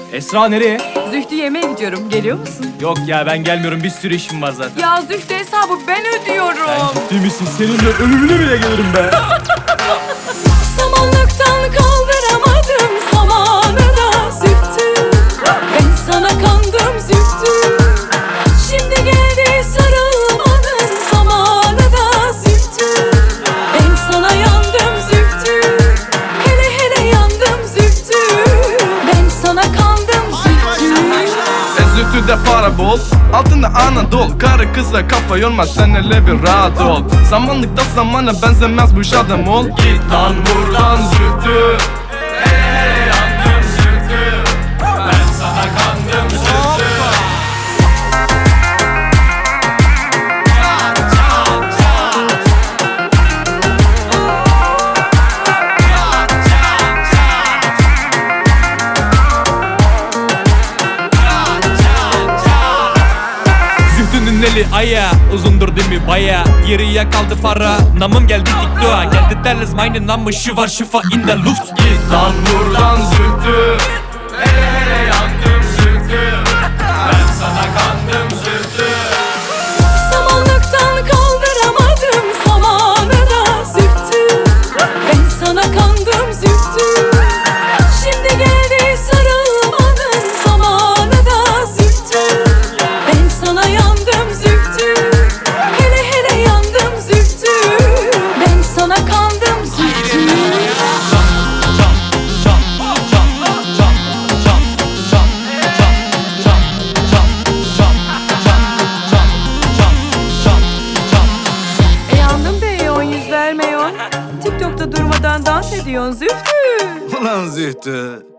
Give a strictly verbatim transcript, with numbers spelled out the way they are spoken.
Esra nereye? Zühtü yemeğe gidiyorum. Geliyor musun? Yok ya ben gelmiyorum, bir sürü işim var zaten. Ya Zühtü hesabı ben ödüyorum. Sen ciddi misin? Seninle ölümüne bile gelirim be. Samanlıktan kaldıramadım samanı da Zühtü. Ben sana kandım Zühtü. Şimdi geldi sarılmanın zamanı da Zühtü. Ben sana yandım Zühtü. Hele hele yandım Zühtü. Ben sana kandım Zühtü. Zühtü'de para bol, altında Anadolu. Karı kıza kafa yorma, sen hele bir rahat ol. Samanlıkta zamana benzemez bu iş, adam ol. Git lan buradan Zühtü. Hele hele yandım Zühtü. Ben sana kandım Zühtü. Zühtünün eli aya, uzundur değil mi baya. Geriye kaldı para, namım geldi TikTok'a. Geldi derles meine namı şivar şifa in der Luft. Git lan buradan Zühtü. Hele hele yandım Zühtü. Ben sana kandım Zühtü. Samanlıktan kaldıramadım zamanı da Zühtü. Ben sana kandım Zühtü. Şimdi geldi sarılmanın zamanı da Zühtü. Ben sana yandım Zühtü. Hele hele yandım Zühtü. Ben sana kandım Zühtü. E yandım beyon, yüz vermeyon. TikTok'ta durmadan dans ediyorsun Zühtü. Ulan Zühtü,